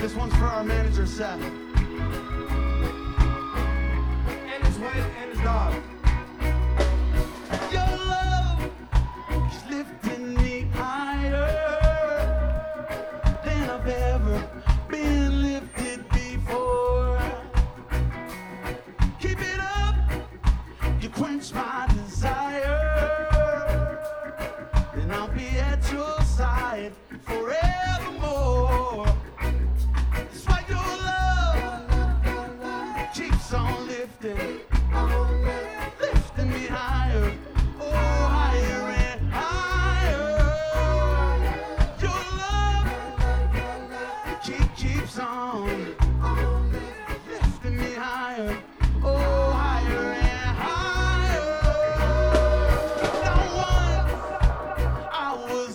This one's for our manager, Seth. And his wife and his dog. Your love is lifting me higher than I've ever been lifted before. Keep it up, you quench my desire, and I'll be at your side forevermore. That's why your love keeps on lifting, lifting me higher, oh higher and higher. Your love keeps on lifting me higher, oh higher and higher. Now once I was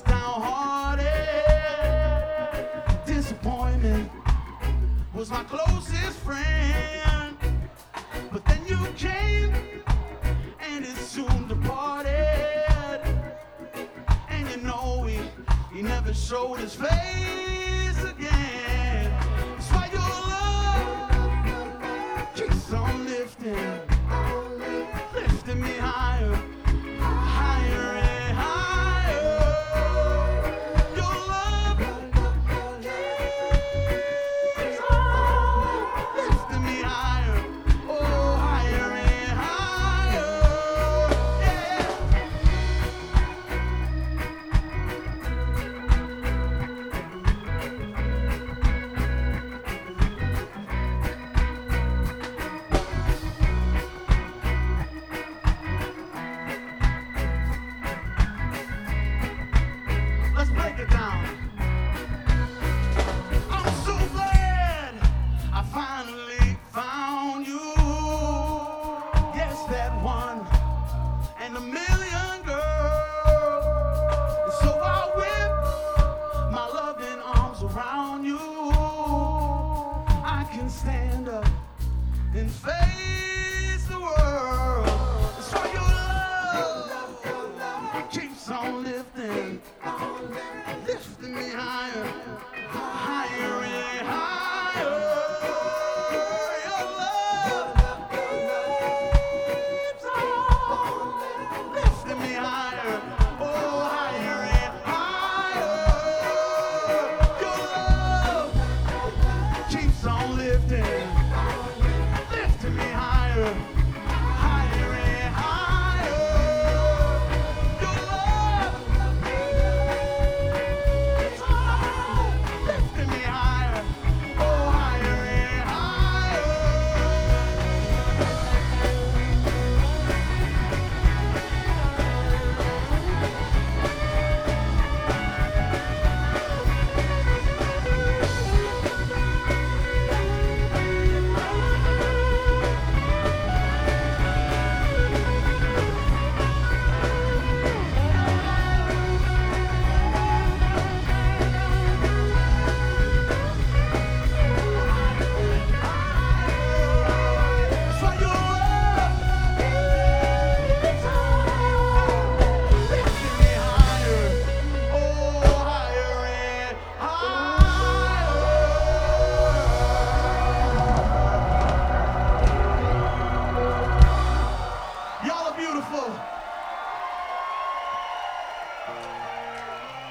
downhearted, disappointment was my closest friend, but then you came and it soon departed, and you know he never showed his face again. That's why your love keeps on lifting, lifting me higher, higher and higher. Your love keeps on lifting me higher, oh higher and higher. Yeah. Let's break it down. I'm so glad I finally found you. Yes, that one and a million girls. And so I'll whip my loving arms around you. I can stand up and face the world. That's why your love keeps on lifting, lifting me higher, higher and higher. Your love keeps on lifting me higher, oh higher and higher. Your love keeps on lifting, lifting me higher, higher and higher. Your love keeps on lifting me higher, oh higher and higher. So your love keeps on lifting me higher, oh higher and higher. Y'all are beautiful.